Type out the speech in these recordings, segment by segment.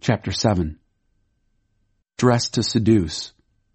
Chapter 7. Dressed to seduce.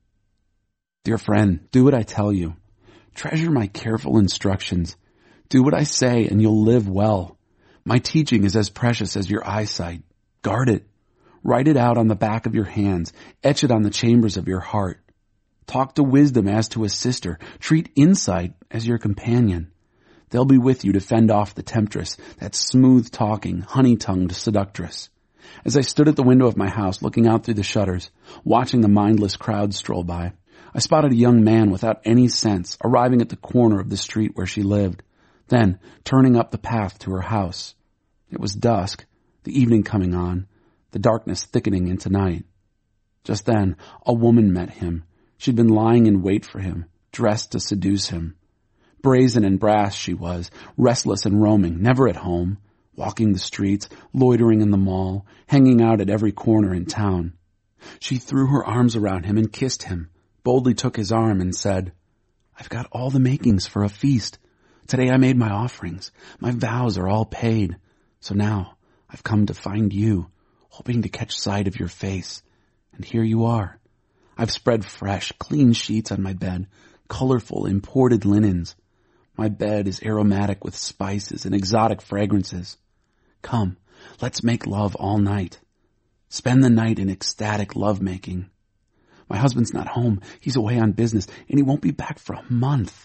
Dear friend, do what I tell you. Treasure my careful instructions. Do what I say and you'll live well. My teaching is as precious as your eyesight. Guard it. Write it out on the back of your hands. Etch it on the chambers of your heart. Talk to wisdom as to a sister. Treat insight as your companion. They'll be with you to fend off the temptress, that smooth-talking, honey-tongued seductress. As I stood at the window of my house looking out through the shutters, watching the mindless crowd stroll by, I spotted a young man without any sense arriving at the corner of the street where she lived, then turning up the path to her house. It was dusk, the evening coming on, the darkness thickening into night. Just then, a woman met him. She'd been lying in wait for him, dressed to seduce him. Brazen and brass she was, restless and roaming, never at home, walking the streets, loitering in the mall, hanging out at every corner in town. She threw her arms around him and kissed him, boldly took his arm and said, "I've got all the makings for a feast. Today I made my offerings. My vows are all paid. So now I've come to find you, hoping to catch sight of your face. And here you are. I've spread fresh, clean sheets on my bed, colorful, imported linens. My bed is aromatic with spices and exotic fragrances. Come, let's make love all night. Spend the night in ecstatic lovemaking. My husband's not home. He's away on business, and he won't be back for a month."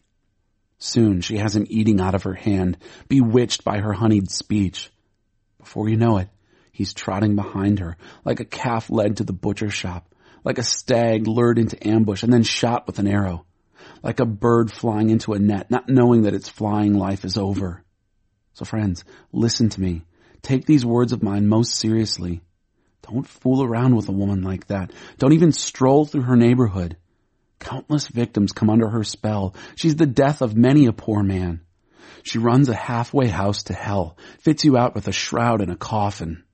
Soon she has him eating out of her hand, bewitched by her honeyed speech. Before you know it, he's trotting behind her, like a calf led to the butcher shop, like a stag lured into ambush and then shot with an arrow, like a bird flying into a net, not knowing that its flying life is over. So friends, listen to me. Take these words of mine most seriously. Don't fool around with a woman like that. Don't even stroll through her neighborhood. Countless victims come under her spell. She's the death of many a poor man. She runs a halfway house to hell, fits you out with a shroud and a coffin.